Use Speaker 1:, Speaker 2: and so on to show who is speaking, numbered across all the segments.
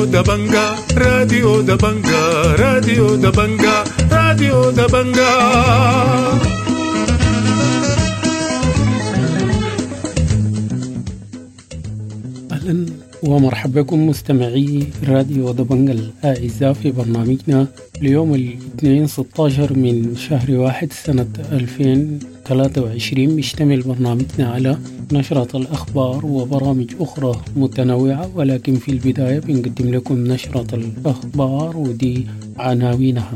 Speaker 1: راديو دبنجا راديو دبنجا راديو دبنجا راديو دبنجا. أهلا ومرحبا بكم مستمعي راديو دبنجا الأعزاء في برنامجنا اليوم الاثنين 16 من شهر 1 سنة 2023. بيشتمل برنامجنا على نشرة الأخبار وبرامج أخرى متنوعة، ولكن في البداية بنقدم لكم نشرة الأخبار ودي عناوينها.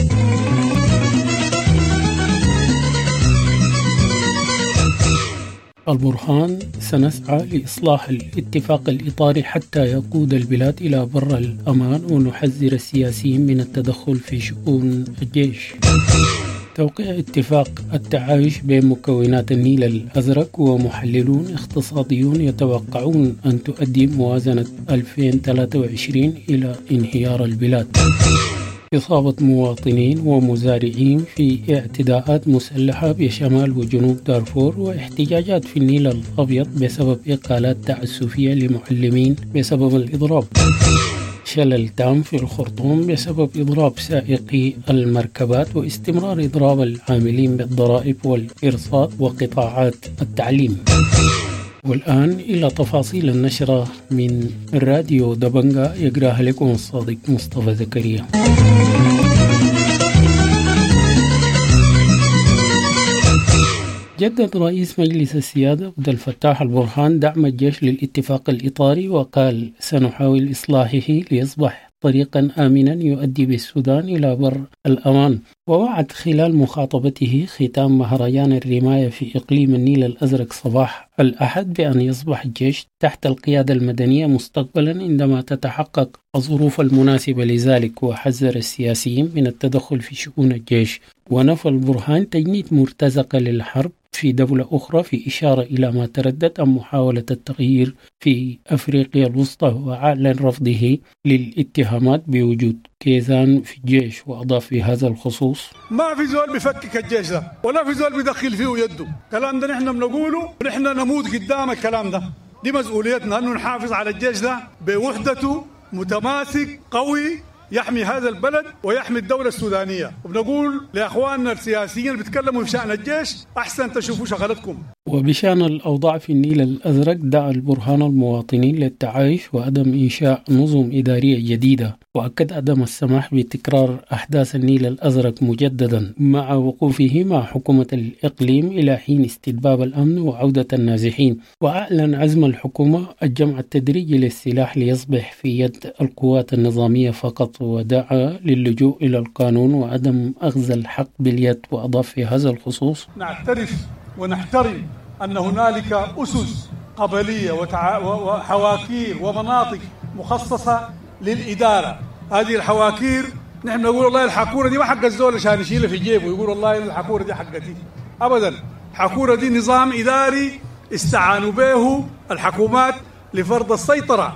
Speaker 1: البرهان: سنسعى لإصلاح الاتفاق الإطاري حتى يقود البلاد إلى بر الأمان ونحذر السياسيين من التدخل في شؤون الجيش. توقيع اتفاق التعايش بين مكونات النيل الأزرق، ومحللون اقتصاديون يتوقعون أن تؤدي موازنة 2023 إلى انهيار البلاد. إصابة مواطنين ومزارعين في اعتداءات مسلحة بشمال وجنوب دارفور، واحتجاجات في النيل الأبيض بسبب إقالات تعسفية لمعلمين بسبب الإضراب. شلل تام في الخرطوم بسبب إضراب سائقي المركبات، واستمرار إضراب العاملين بالضرائب والإرصاد وقطاعات التعليم. والآن إلى تفاصيل النشرة من راديو دبنجا، يقراها لكم الصادق مصطفى زكريا. جدد رئيس مجلس السيادة عبد الفتاح البرهان دعم الجيش للاتفاق الإطاري، وقال: سنحاول إصلاحه ليصبح طريقا آمنا يؤدي بالسودان إلى بر الأمان. ووعد خلال مخاطبته ختام مهرجان الرماية في إقليم النيل الأزرق صباح الأحد بأن يصبح الجيش تحت القيادة المدنية مستقبلا عندما تتحقق الظروف المناسبة لذلك، وحذر السياسيين من التدخل في شؤون الجيش. ونفى البرهان تجنيد مرتزقة للحرب في دولة أخرى، في إشارة إلى ما تردد عن محاولة التغيير في أفريقيا الوسطى، وأعلن رفضه للاتهامات بوجود كيزان في الجيش. وأضاف في هذا الخصوص:
Speaker 2: ما في زول بيفكك الجيش ده، ولا في زول بيدخل فيه يده. الكلام ده نحن بنقوله ونحن نموت قدام الكلام ده. دي مسؤوليتنا أنه نحافظ على الجيش ده بوحدته، متماسك قوي، يحمي هذا البلد ويحمي الدولة السودانية. وبنقول لأخواننا السياسيين اللي بيتكلموا في شأن الجيش: أحسن تشوفوا شغلتكم.
Speaker 1: وبشأن الأوضاع في النيل الأزرق، دعا البرهان المواطنين للتعايش وعدم إنشاء نظم إدارية جديدة، وأكد عدم السماح بتكرار أحداث النيل الأزرق مجددا، مع وقوفه مع حكومة الإقليم إلى حين استتباب الأمن وعودة النازحين. وأعلن عزم الحكومة الجمع التدريجي للسلاح ليصبح في يد القوات النظامية فقط، ودعا للجوء إلى القانون وعدم أخذ الحق باليد. وأضاف في هذا الخصوص:
Speaker 2: نعترف ونحترم أن هنالك أسس قبلية وحواكير ومناطق مخصصة للإدارة. هذه الحواكير نحن نقول والله الحكورة دي ما حق الزول عشان يشيلها في جيبه ويقول والله الحكورة دي حقتي، أبدا. الحكورة دي نظام إداري استعانوا به الحكومات لفرض السيطرة.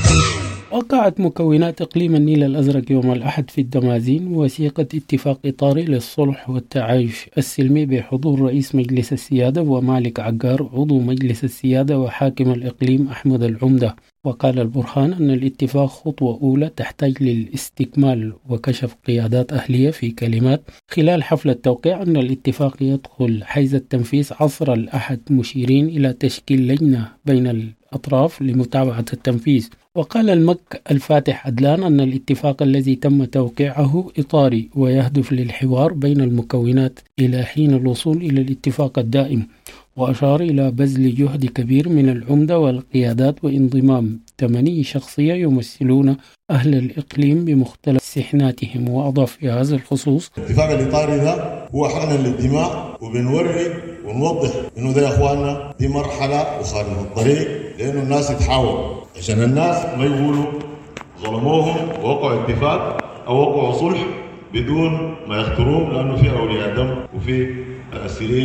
Speaker 1: وقعت مكونات إقليم النيل الأزرق يوم الأحد في الدمازين وثيقة اتفاق إطاري للصلح والتعايش السلمي بحضور رئيس مجلس السيادة ومالك عقار عضو مجلس السيادة وحاكم الإقليم أحمد العمدة. وقال البرهان أن الاتفاق خطوة أولى تحتاج للاستكمال، وكشف قيادات أهلية في كلمات خلال حفل التوقيع أن الاتفاق يدخل حيز التنفيذ عصر الأحد، مشيرين إلى تشكيل لجنة بين الأطراف لمتابعة التنفيذ. وقال المك الفاتح عدلان أن الاتفاق الذي تم توقيعه إطاري ويهدف للحوار بين المكونات إلى حين الوصول إلى الاتفاق الدائم. وأشار إلى بذل جهد كبير من العمدة والقيادات وانضمام 80 شخصية يمثلون أهل الإقليم بمختلف سحناتهم. وأضاف في هذا الخصوص:
Speaker 3: الاتفاق الإطاري ده هو حقنا للدماء، وبنوري ونوضح إنه ده يا أخواننا دي مرحلة وصار من الطريق، لأنه الناس تحاول عشان الناس ما يقولوا ظلموهم ووقعوا اتفاق أو وقعوا صلح بدون ما يختارون، لأنه في أولياء دم وفي أسيرين.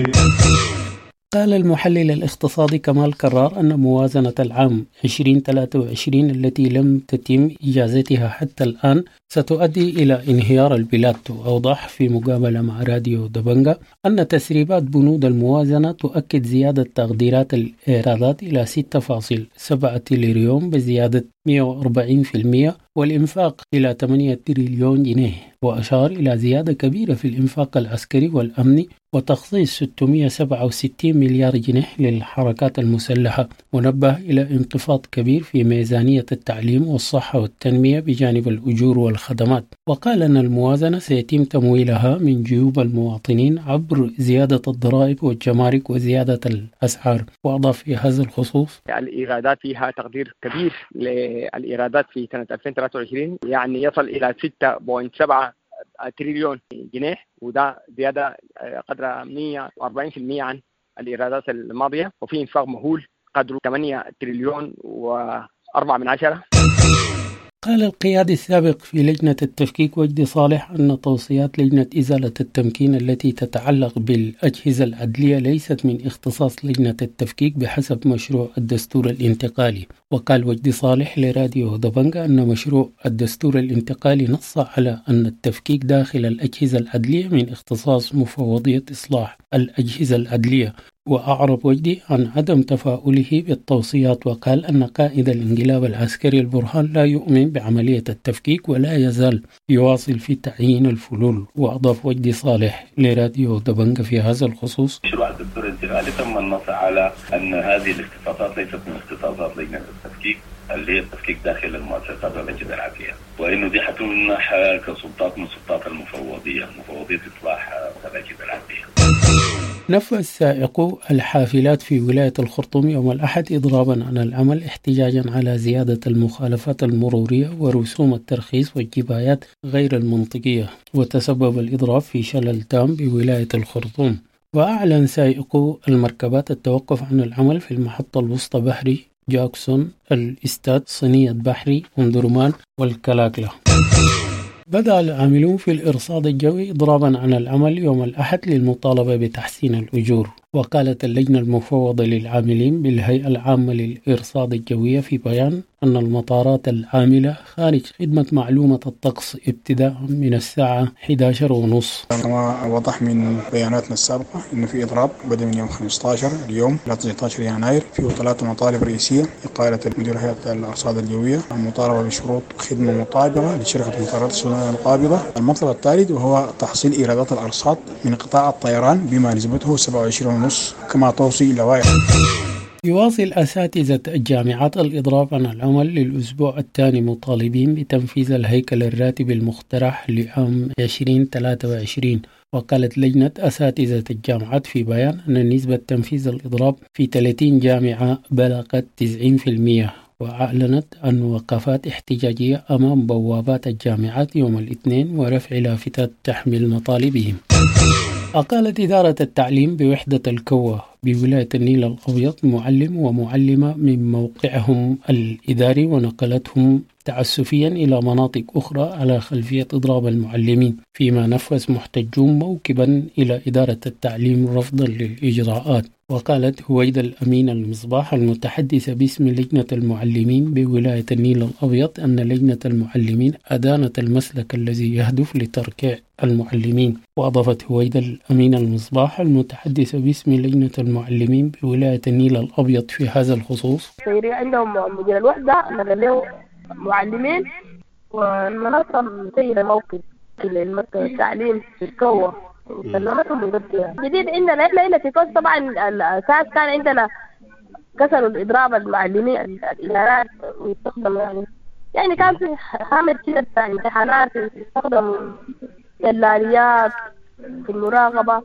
Speaker 1: قال المحلل الاقتصادي كمال كرار أن موازنة العام 2023 التي لم تتم إجازتها حتى الآن ستؤدي إلى انهيار البلاد. وأوضح في مقابلة مع راديو دبنجا أن تسريبات بنود الموازنة تؤكد زيادة تقديرات الإيرادات إلى 6.7 تريليون بزيادة 140%، والإنفاق إلى 8 تريليون جنيه، وأشار إلى زيادة كبيرة في الإنفاق العسكري والأمني وتخصيص 667 مليار جنيه للحركات المسلحة، ونبه إلى انخفاض كبير في ميزانية التعليم والصحة والتنمية بجانب الأجور والخدمات، وقال أن الموازنة سيتم تمويلها من جيوب المواطنين عبر زيادة الضرائب والجمارك وزيادة الأسعار. وأضاف في هذا الخصوص:
Speaker 4: الإيرادات فيها تقدير كبير للإيرادات في سنة 2023 يعني يصل إلى 6.7 تريليون جنيه، وده زيادة قدر 140% عن الإيرادات الماضية، وفي إنفاق مهول قدره 8 تريليون و4.
Speaker 1: قال القيادي السابق في لجنة التفكيك وجدي صالح أن توصيات لجنة إزالة التمكين التي تتعلق بالأجهزة العدلية ليست من اختصاص لجنة التفكيك بحسب مشروع الدستور الانتقالي. وقال وجدي صالح لراديو دبنجة أن مشروع الدستور الانتقالي نص على أن التفكيك داخل الأجهزة العدلية من اختصاص مفوضية إصلاح الأجهزة العدلية. وأعرب وجدي عن عدم تفاؤله بالتوصيات، وقال أن قائد الانقلاب العسكري البرهان لا يؤمن بعملية التفكيك ولا يزال يواصل في تعيين الفلول. وأضاف وجدي صالح لراديو دبنجة في هذا الخصوص:
Speaker 5: مشروع الدستور الانتقالي تم النص على أن هذه الاختصاصات ليست من اختصاصات لجنة التفكيك اللي هي التفكيك داخل المؤسسات والأجهزة العدلية، وإنه دي حتمنح كسلطات من سلطات المفوضية إصلاح الأجهزة العدلية.
Speaker 1: نفذ سائقو الحافلات في ولاية الخرطوم يوم الأحد إضرابا عن العمل احتجاجا على زيادة المخالفات المرورية ورسوم الترخيص والجبايات غير المنطقية، وتسبب الإضراب في شلل تام بولاية الخرطوم. وأعلن سائقو المركبات التوقف عن العمل في المحطة الوسطى بحري جاكسون، الاستاد، صينية بحري، أمدرمان والكلاكلة. بدأ العاملون في الإرصاد الجوي إضرابا عن العمل يوم الأحد للمطالبة بتحسين الأجور. وقالت اللجنة المفوضة للعاملين بالهيئة العامة للإرصاد الجوية في بيان أن المطارات العاملة خارج خدمة معلومة الطقس ابتداء من الساعة 11:30.
Speaker 6: كما وضح من بياناتنا السابقة أن في إضراب بدأ من يوم 15 اليوم إلى 19 يناير، فيه 3 مطالب رئيسية. إقالة مدير هيئة الأرصاد الجوية، المطالبة بشروط خدمة مطابقة لشركة مطارات السودان القابضة. المطلب الثالث وهو تحصيل إيرادات الأرصاد من قطاع الطيران بما نسبته 27.5 كما توصي لوائح.
Speaker 1: يواصل أساتذة الجامعات الإضراب عن العمل للأسبوع الثاني مطالبين بتنفيذ الهيكل الراتب المقترح لعام 2023. وقالت لجنة أساتذة الجامعات في بيان أن نسبة تنفيذ الإضراب في 30 جامعة بلغت 90%. وأعلنت عن وقفات احتجاجية أمام بوابات الجامعات يوم الاثنين ورفع لافتات تحمل مطالبهم. أقالت إدارة التعليم بوحدة الكوة بولاية النيل الأبيض معلم ومعلمة من موقعهم الإداري، ونقلتهم تعسفيا إلى مناطق أخرى على خلفية إضراب المعلمين، فيما نفذ محتجون موكبا إلى إدارة التعليم رفضا للإجراءات. وقالت هويدا الأمين المصباح المتحدثة باسم لجنة المعلمين بولاية النيل الأبيض أن لجنة المعلمين أدانت المسلك الذي يهدف لتركيع المعلمين. وأضافت هويدا الأمين المصباح المتحدثة باسم لجنة المعلمين بولاية النيل الأبيض في هذا الخصوص:
Speaker 7: عندهم مدير الوحدة نقلوا معلمين، والمنصة مسيرة موقف للمكتب التعليم في الكوة وسلمتهم بقدرها. جديد عندنا إحنا في كوس. طبعا الأساس كان عندنا كسروا الإضراب المعلمين الإدارات ويستخدموا يعني كان في حامل كده بتاع امتحانات يستخدموا دلاليات في المراقبة.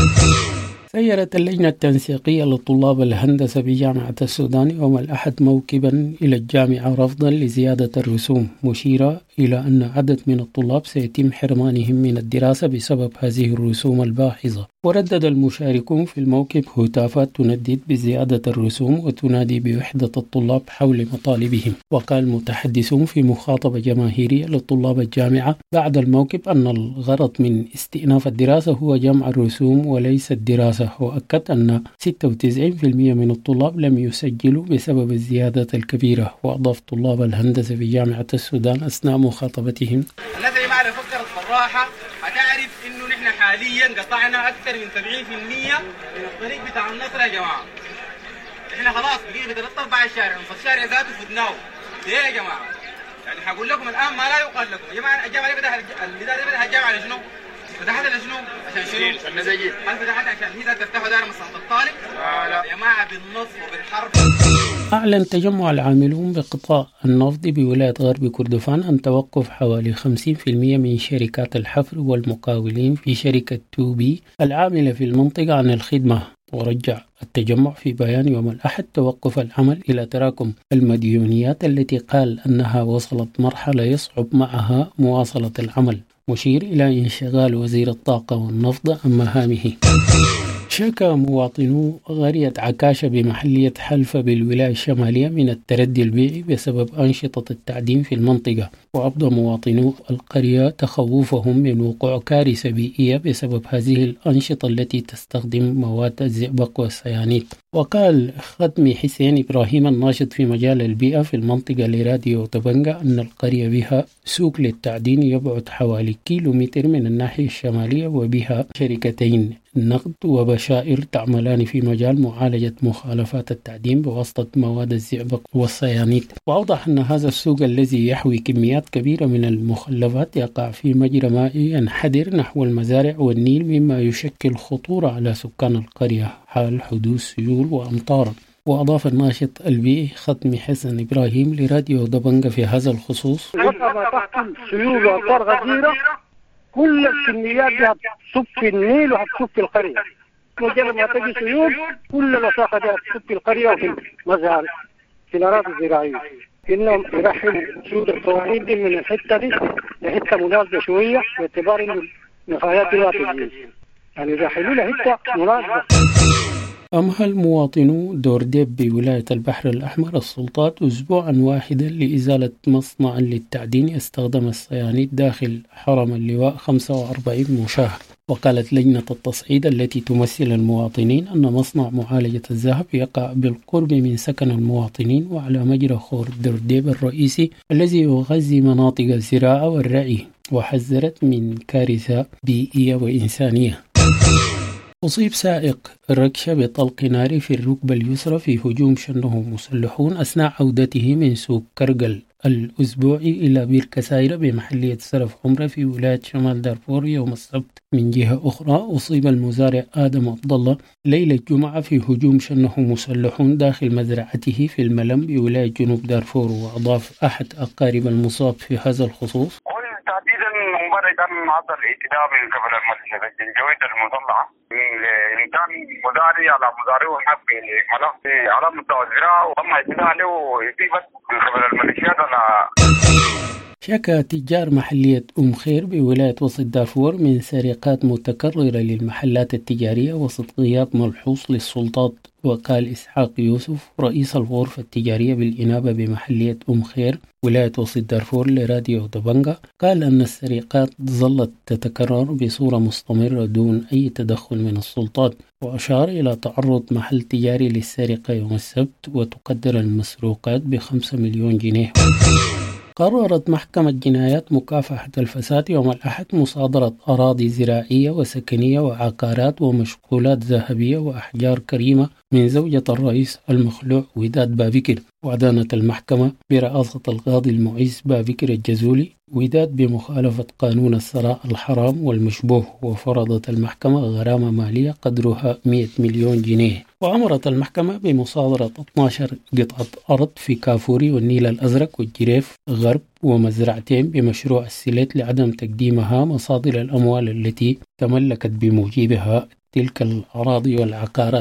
Speaker 1: سيرت اللجنة التنسيقية لطلاب الهندسة بجامعة السودان يوم الأحد موكبا إلى الجامعة رفضا لزيادة الرسوم، مشيرة إلى أن عدد من الطلاب سيتم حرمانهم من الدراسة بسبب هذه الرسوم الباحظة. وردد المشاركون في الموكب هتافات تندد بزيادة الرسوم وتنادي بوحدة الطلاب حول مطالبهم. وقال متحدثون في مخاطبة جماهيرية لطلاب الجامعة بعد الموكب أن الغرض من استئناف الدراسة هو جمع الرسوم وليس الدراسة. وأكد أن 96% من الطلاب لم يسجلوا بسبب الزيادة الكبيرة. وأضاف طلاب الهندسة في جامعة السودان أثناء مخاطبتهم:
Speaker 8: الناس اللي ما عرف فكرت بالراحة هتعرف إنه نحن حاليا قطعنا أكثر من 70% من الطريق بتاع النصر يا جماعة. إحنا خلاص بقينا 3-4 شارع، فالشارع ذاته فدناه ليه يا جماعه؟ يعني هقول لكم الان ما لا يقال لكم يا جماعه. الجامعه دي الاداره دي الجامعه لشنو؟ فتحتها لشنو؟ عشان شنو؟ المزاجين. هل فتحتها عشان هي تفتحوا دائره مصلحه الطالب؟ لا يا جماعه، بالنص وبالحرب.
Speaker 1: أعلن تجمع العاملون بقطاع النفط بولاية غرب كردفان أن توقف حوالي 50% من شركات الحفر والمقاولين في شركة توبي العاملة في المنطقة عن الخدمة. ورجع التجمع في بيان يوم الأحد توقف العمل إلى تراكم المديونيات التي قال أنها وصلت مرحلة يصعب معها مواصلة العمل، مشير إلى انشغال وزير الطاقة والنفط عن مهامه. شكى مواطنو قرية عكاشة بمحلية حلفة بالولاية الشمالية من التردي البيئي بسبب أنشطة التعدين في المنطقة، وأبدى مواطنو القرية تخوفهم من وقوع كارثة بيئية بسبب هذه الأنشطة التي تستخدم مواد الزئبق والسيانيد. وقال ختمي حسين إبراهيم الناشط في مجال البيئة في المنطقة لراديو طبنجة أن القرية بها سوق للتعدين يبعد حوالي كيلومتر من الناحية الشمالية، وبها شركتين نقد وبشائر تعملان في مجال معالجة مخالفات التعدين بواسطة مواد الزئبق والسيانيد. وأوضح أن هذا السوق الذي يحوي كميات كبيرة من المخلفات يقع في مجرى مائي ينحدر نحو المزارع والنيل، مما يشكل خطورة على سكان القرية حال حدوث سيول وأمطار. وأضاف الناشط البيئي ختمي حسن إبراهيم لراديو دبنجة في هذا الخصوص:
Speaker 9: تحصل سيول وأمطار غزيرة، كل الكميات دي هتصب في النيل وهتصب في القرية. مجرد ما تجي سيول كل الوساخة دي هتصب في القرية وفي المزارع في الأراضي الزراعية. إنهم يرحلوا سود القوانين دي من الحتة دي لحتة مناسبة شوية، باعتبار إنه النفايات دي لا تجيز، يعني يرحلوا لحتة مناسبة.
Speaker 1: أمهل مواطنو دورديب بولاية البحر الأحمر السلطات أسبوعا واحدا لإزالة مصنع للتعدين يستخدم الصيانيد داخل حرم اللواء 45 مشاة. وقالت لجنة التصعيد التي تمثل المواطنين أن مصنع معالجة الذهب يقع بالقرب من سكن المواطنين وعلى مجرى خور دورديب الرئيسي الذي يغذي مناطق الزراعة والرعي، وحذرت من كارثة بيئية وإنسانية. أصيب سائق ركشة بطلق ناري في الركبة اليسرى في هجوم شنه مسلحون أثناء عودته من سوق كرقل الأسبوعي إلى بير كسايرة بمحلية سرف عمرة في ولاية شمال دارفور يوم السبت. من جهة أخرى أصيب المزارع آدم عبد الله ليلة الجمعة في هجوم شنه مسلحون داخل مزرعته في الملم بولاية جنوب دارفور. وأضاف أحد أقارب المصاب في هذا الخصوص:
Speaker 10: تحديدا مبرر كان عبر الاعتداء من قبل الجنجويد المطلعة من كان مزاري على مزاري وحق ملف على مستوى الزراعة، وتم اعتداء عليه وإصابة من قبل الميليشيات.
Speaker 1: شكى تجار محلية خير بولاية وسط دارفور من سرقات متكررة للمحلات التجارية وسط غياب ملحوظ للسلطات. وقال إسحاق يوسف رئيس الغرفة التجارية بالإنابة بمحلية خير ولاية وسط دارفور لراديو دبنجة، قال أن السرقات ظلت تتكرر بصورة مستمرة دون أي تدخل من السلطات. وأشار إلى تعرض محل تجاري للسرقة يوم السبت وتقدر المسروقات ب5 مليون جنيه. قررت محكمة جنايات مكافحة الفساد يوم الأحد مصادرة أراضي زراعية وسكنية وعقارات ومشغولات ذهبية وأحجار كريمة من زوجة الرئيس المخلوع وداد بابكر. وأدانت المحكمة برئاسة القاضي المعز بابكر الجزولي وداد بمخالفة قانون الثراء الحرام والمشبوه، وفرضت المحكمة غرامة مالية قدرها 100 مليون جنيه. وأمرت المحكمة بمصادرة 12 قطعة أرض في كافوري والنيل الأزرق والجريف غرب ومزرعتين بمشروع السليت لعدم تقديمها مصادر الأموال التي تملكت بموجبها تلك الأراضي والعقارات.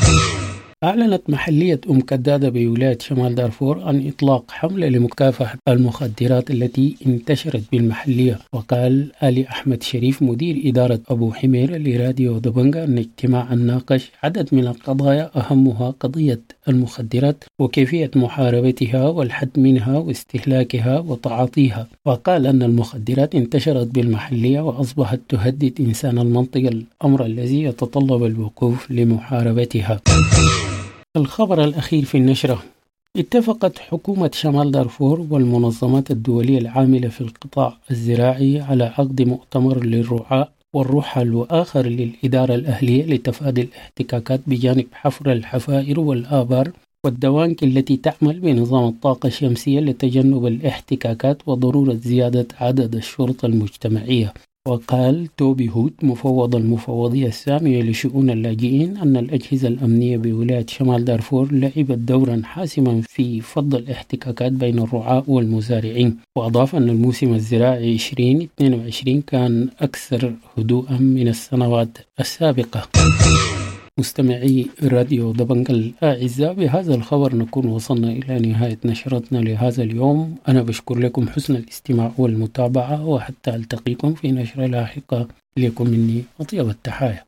Speaker 1: أعلنت محلية كدادة بولاية شمال دارفور عن إطلاق حملة لمكافحة المخدرات التي انتشرت بالمحلية. وقال آلي أحمد شريف مدير إدارة أبو حمير لراديو دبنجة أن اجتماعا ناقش عدد من القضايا أهمها قضية المخدرات وكيفية محاربتها والحد منها واستهلاكها وتعاطيها. وقال أن المخدرات انتشرت بالمحلية وأصبحت تهدد إنسان المنطقة، الأمر الذي يتطلب الوقوف لمحاربتها. الخبر الأخير في النشرة: اتفقت حكومة شمال دارفور والمنظمات الدولية العاملة في القطاع الزراعي على عقد مؤتمر للرعاة والرحل وآخر للإدارة الأهلية لتفادي الاحتكاكات بجانب حفر الحفائر والآبار والدوانك التي تعمل بنظام الطاقة الشمسية لتجنب الاحتكاكات وضرورة زيادة عدد الشرطة المجتمعية. وقال توبي هوت مفوض المفوضية السامية لشؤون اللاجئين أن الأجهزة الأمنية بولاية شمال دارفور لعبت دورا حاسما في فض الاحتكاكات بين الرعاة والمزارعين. وأضاف أن الموسم الزراعي 2022 كان أكثر هدوءا من السنوات السابقة. مستمعي راديو دبنج الأعزاء، بهذا الخبر نكون وصلنا إلى نهاية نشرتنا لهذا اليوم. أنا بشكر لكم حسن الاستماع والمتابعة، وحتى ألتقيكم في نشرة لاحقة. لكم مني أطيب التحايا.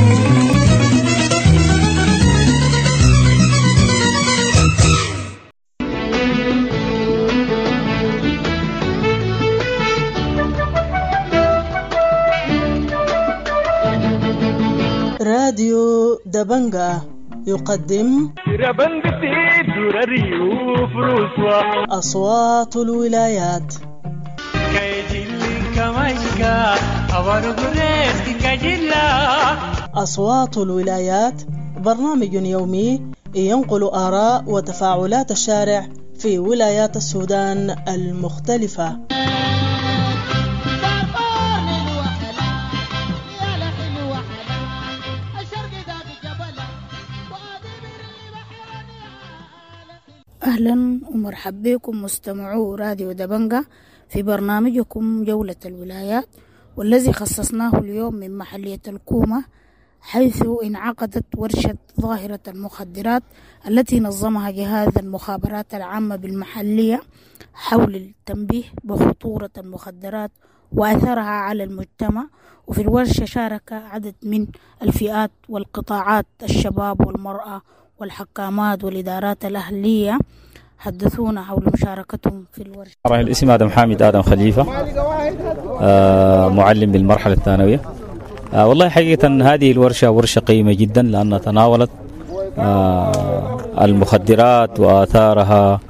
Speaker 11: راديو دبنجة يقدم أصوات الولايات. أصوات الولايات برنامج يومي ينقل آراء وتفاعلات الشارع في ولايات السودان المختلفة.
Speaker 12: أهلا ومرحبا بكم مستمعو راديو دبنجة في برنامجكم جولة الولايات، والذي خصصناه اليوم من محلية الكومة، حيث انعقدت ورشة ظاهرة المخدرات التي نظمها جهاز المخابرات العامة بالمحلية حول التنبيه بخطورة المخدرات وأثرها على المجتمع. وفي الورشة شارك عدد من الفئات والقطاعات، الشباب والمرأة والحكامات والإدارات الأهلية، حدثونا حول مشاركتهم في الورشة.
Speaker 13: الاسم آدم حامد آدم خليفة، معلم بالمرحلة الثانوية. والله حقيقة هذه الورشة ورشة قيمة جدا، لأنها تناولت المخدرات وآثارها،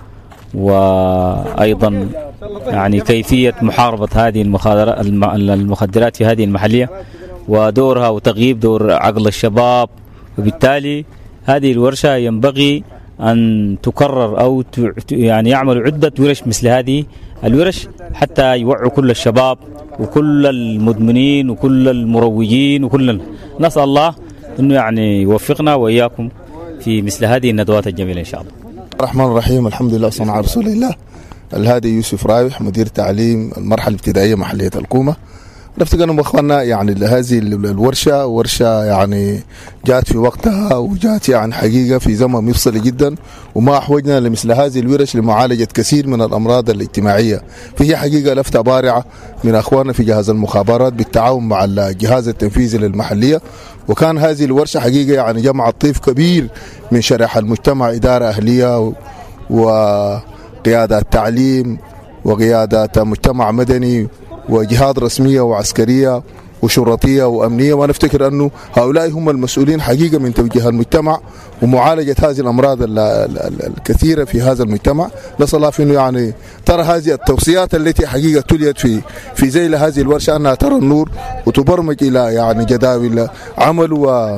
Speaker 13: وأيضا يعني كيفية محاربة هذه المخدرات في هذه المحلية ودورها وتغييب دور عقل الشباب. وبالتالي هذه الورشة ينبغي أن تكرر أو يعني يعملوا عدة ورش مثل هذه الورش حتى يوعوا كل الشباب وكل المدمنين وكل المروجين وكل. نسأل الله أنه يعني يوفقنا وإياكم في مثل هذه الندوات الجميلة إن شاء الله.
Speaker 14: الرحمن الرحيم، الحمد لله صنع على رسول الله. الهادي يوسف رايح، مدير تعليم المرحلة الابتدائية محلية الكومة. نفتكر أنه أخواننا يعني هذه الورشة ورشة يعني جات في وقتها، وجات يعني حقيقة في زمن مفصلي جدا، وما أحوجنا لمثل هذه الورش لمعالجة كثير من الأمراض الاجتماعية. فهي حقيقة لفتة بارعة من أخواننا في جهاز المخابرات بالتعاون مع الجهاز التنفيذي للمحلية. وكان هذه الورشة حقيقة يعني جمعت طيف كبير من شرائح المجتمع، إدارة أهلية وقيادة تعليم وقيادة مجتمع مدني وجهات رسمية وعسكرية وشرطية وأمنية. وأنا أفتكر أنه هؤلاء هم المسؤولين حقيقة من توجيه المجتمع ومعالجة هذه الأمراض الكثيرة في هذا المجتمع. نسأل الله في أنه يعني ترى هذه التوصيات التي حقيقة تليت في ذيل هذه الورشة أنها ترى النور وتبرمج إلى يعني جداول عمل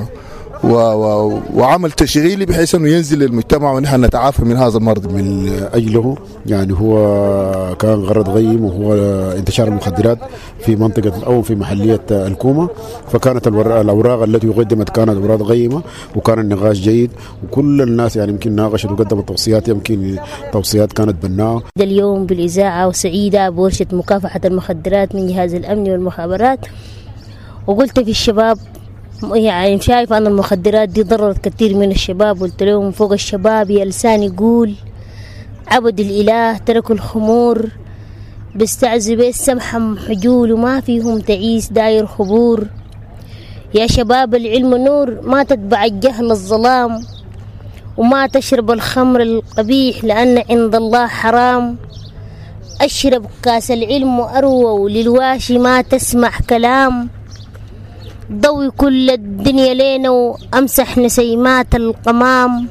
Speaker 14: وعمل تشغيلي بحيث أنه ينزل للمجتمع ونحن نتعافى من هذا المرض.
Speaker 15: من أجله يعني هو كان غرض غيم، وهو انتشار المخدرات في منطقة أو في محلية الكومة. فكانت الأوراق التي قدمت كانت أوراق غيمة، وكان النقاش جيد، وكل الناس يعني يمكن ناقشت وقدمت توصيات، يمكن توصيات كانت بناءة.
Speaker 16: اليوم بالإذاعة وسعيدة بورشة مكافحة المخدرات من جهاز الأمن والمخابرات، وقلت في الشباب يعني شايف أن المخدرات دي ضررت كثير من الشباب. قلت لهم فوق الشباب يا لسان يقول عبد الإله تركوا الخمور، بيستعذبوا السمحة حجول وما فيهم تعيس داير خبور. يا شباب العلم نور، ما تتبع الجهل الظلام، وما تشرب الخمر القبيح لأن عند الله حرام. أشرب كاس العلم وأروى، للواشي ما تسمع كلام. ضوي كل الدنيا لينا وأمسح نسيمات القمام.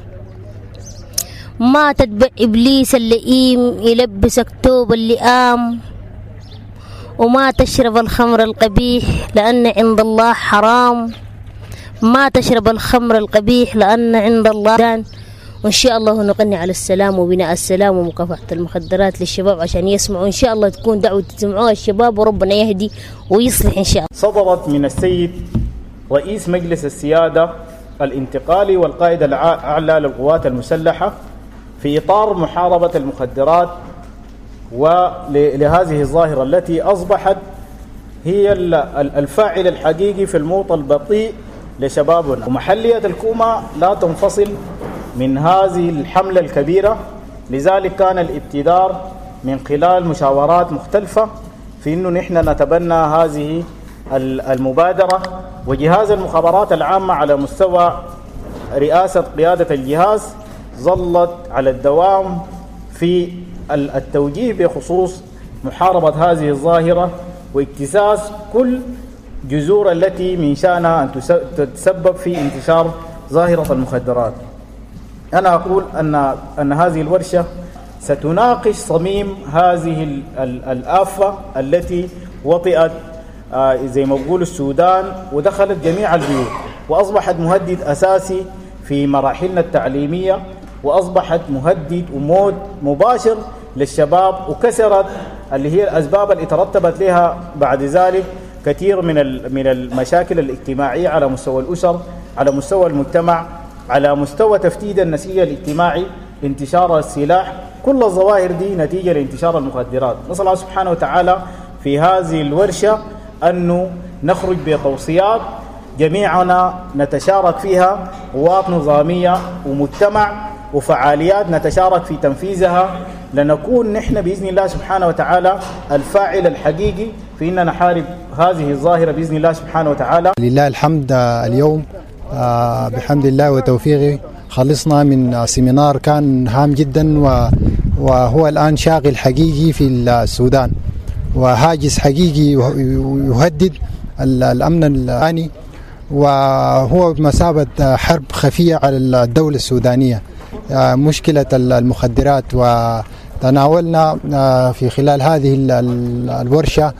Speaker 16: ما تتبع إبليس اللئيم يلبسك توب اللئام. وما تشرب الخمر القبيح لأن عند الله حرام. ما تشرب الخمر القبيح لأن عند الله دان. وإن شاء الله نغني على السلام وبناء السلام ومكافحة المخدرات للشباب عشان يسمعوا. إن شاء الله تكون دعوة تسمعوها الشباب وربنا يهدي ويصلح إن شاء الله.
Speaker 17: صدرت من السيد رئيس مجلس السيادة الانتقالي والقائد الأعلى للقوات المسلحة في إطار محاربة المخدرات ولهذه الظاهرة التي أصبحت هي الفاعل الحقيقي في الموت البطيء لشبابنا. ومحلية الكومة لا تنفصل من هذه الحملة الكبيرة، لذلك كان الابتدار من خلال مشاورات مختلفة في أنه نحن نتبنى هذه المبادرة. وجهاز المخابرات العامة على مستوى رئاسة قيادة الجهاز ظلت على الدوام في التوجيه بخصوص محاربة هذه الظاهرة واكتساس كل جذور التي من شأنها أن تتسبب في انتشار ظاهرة المخدرات. أنا أقول أن هذه الورشة ستناقش صميم هذه الآفة التي وطئت زي ما بقول السودان ودخلت جميع البيوت وأصبحت مهدد أساسي في مراحلنا التعليمية، وأصبحت مهدد وموت مباشر للشباب، وكسرت اللي هي الأسباب اللي ترتبت لها بعد ذلك كثير من المشاكل الاجتماعية على مستوى الأسر، على مستوى المجتمع، على مستوى تفتيت النسيج الاجتماعي، انتشار السلاح، كل الظواهر دي نتيجة لانتشار المخدرات. نسأل الله سبحانه وتعالى في هذه الورشة أنه نخرج بتوصيات جميعنا نتشارك فيها، قوات نظامية ومجتمع وفعاليات نتشارك في تنفيذها، لنكون نحن بإذن الله سبحانه وتعالى الفاعل الحقيقي في أن نحارب هذه الظاهرة بإذن الله سبحانه وتعالى.
Speaker 18: لله الحمد. اليوم بحمد الله وتوفيقه خلصنا من سيمينار كان هام جدا وهو الآن شاغل حقيقي في السودان وهاجس حقيقي يهدد الأمن الآني، وهو بمثابة حرب خفية على الدولة السودانية، مشكلة المخدرات. وتناولنا في خلال هذه الورشة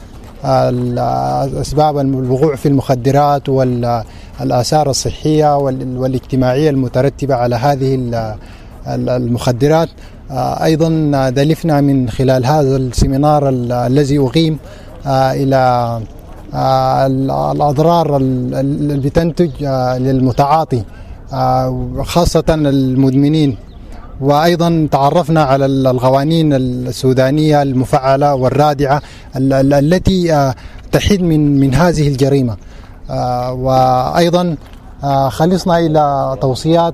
Speaker 18: أسباب الوقوع في المخدرات والآثار الصحية والاجتماعية المترتبة على هذه المخدرات. أيضا دلفنا من خلال هذا السيمينار الذي أقيم إلى الأضرار اللي بتنتج للمتعاطي خاصة المدمنين. وأيضا تعرفنا على القوانين السودانية المفعلة والرادعة التي تحد من هذه الجريمة. وأيضا خلصنا إلى توصيات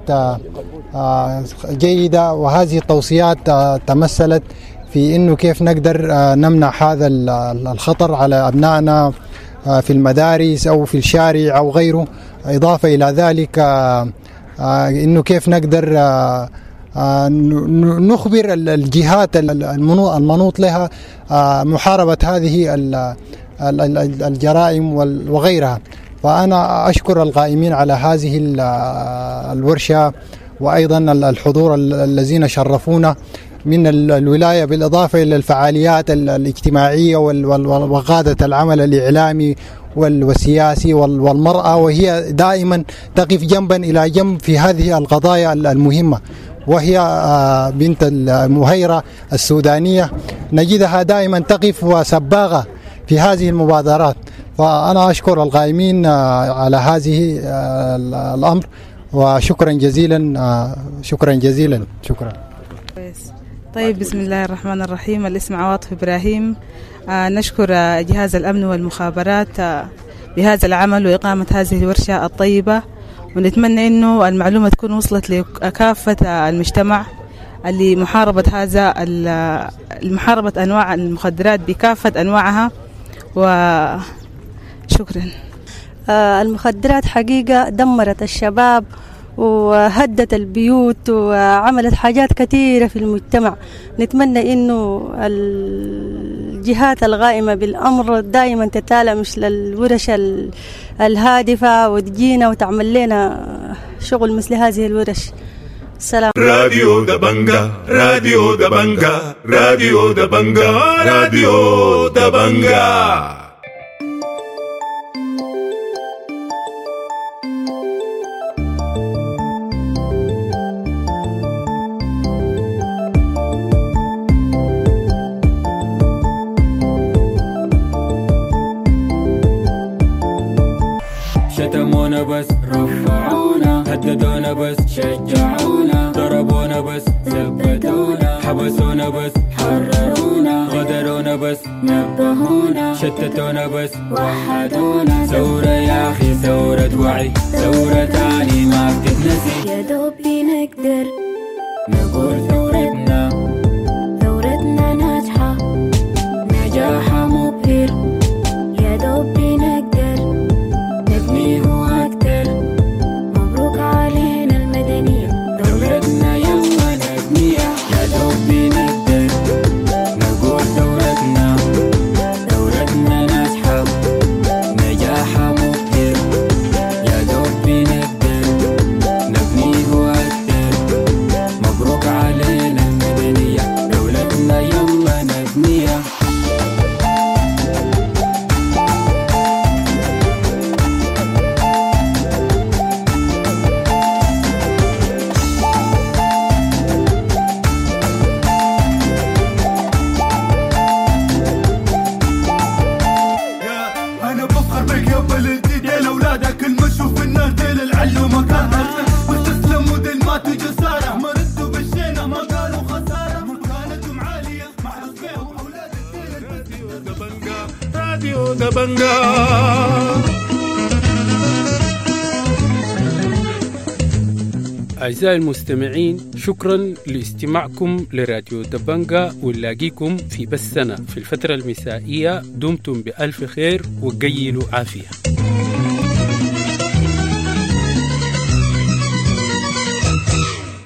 Speaker 18: جيدة، وهذه التوصيات تمثلت في أنه كيف نقدر نمنع هذا الخطر على أبنائنا في المدارس أو في الشارع أو غيره. إضافة إلى ذلك أنه كيف نقدر نخبر الجهات المنوط لها محاربة هذه الجرائم وغيرها. فأنا أشكر القائمين على هذه الورشة وأيضا الحضور الذين شرفونا من الولاية، بالإضافة إلى الفعاليات الاجتماعية وقادة العمل الإعلامي والسياسي والمرأة، وهي دائما تقف جنبا إلى جنب في هذه القضايا المهمة. وهي بنت المهيرة السودانية نجدها دائما تقف وسباغة في هذه المبادرات. فأنا أشكر القائمين على هذه الأمر وشكرا جزيلا. شكرا جزيلا. شكرا.
Speaker 19: طيب، بسم الله الرحمن الرحيم. الاسم عواطف إبراهيم. نشكر جهاز الأمن والمخابرات بهذا العمل وإقامة هذه الورشة الطيبة، ونتمنى إنه المعلومة تكون وصلت لكافة المجتمع اللي محاربة أنواع المخدرات بكافة أنواعها. وشكرا.
Speaker 20: المخدرات حقيقة دمرت الشباب وهدت البيوت وعملت حاجات كثيرة في المجتمع. نتمنى إنه الجهات القائمة بالأمر دائما تتالى مثل الورش الهادفة وتجينا وتعمل لنا شغل مثل هذه الورش. السلام.
Speaker 21: راديو دبنجا، راديو دبنجا، راديو دبنجا، راديو دبنجا.
Speaker 2: شتمونا بس رفعونا، هددونا بس شجعونا، ضربونا بس ثبتونا، حبسونا بس حررونا، غدرونا بس نبهونا، شتتونا بس وحدونا. ثورة يا أخي ثورة وعي، ثورة تاني ما بتتنسي.
Speaker 22: يا دوبي نقدر
Speaker 2: نقول ثورتنا،
Speaker 22: ثورتنا ناجحة نجاحها مبهر. يا دوبي نقدر
Speaker 2: نبنيه أكتر.
Speaker 22: مبروك علينا المدنية،
Speaker 2: دولتنا يلا نبنيها. يا دوبي نقدر نقول ثورتنا، ثورتنا ناجحة نجاحها مبهر. يا دوبي نقدر نبنيه أكتر. مبروك علينا المدنية، دولتنا يلا نبنيها.
Speaker 23: انا بفخر بك يا بلدي ديل اولادك المشوا في النار ديل العلو مكانك واستسلموا ديل ماتوا جسارة ما ردوا بالشينة ما قالوا خسارة مكانتهم عالية محرص بيهم اولاد الديل.
Speaker 21: راديو دبنجا.
Speaker 1: أعزائي المستمعين، شكرا لاستماعكم لراديو دبنجا، ونلاقيكم في بثنا في الفترة المسائية. دمتم بألف خير وقيلوا عافية.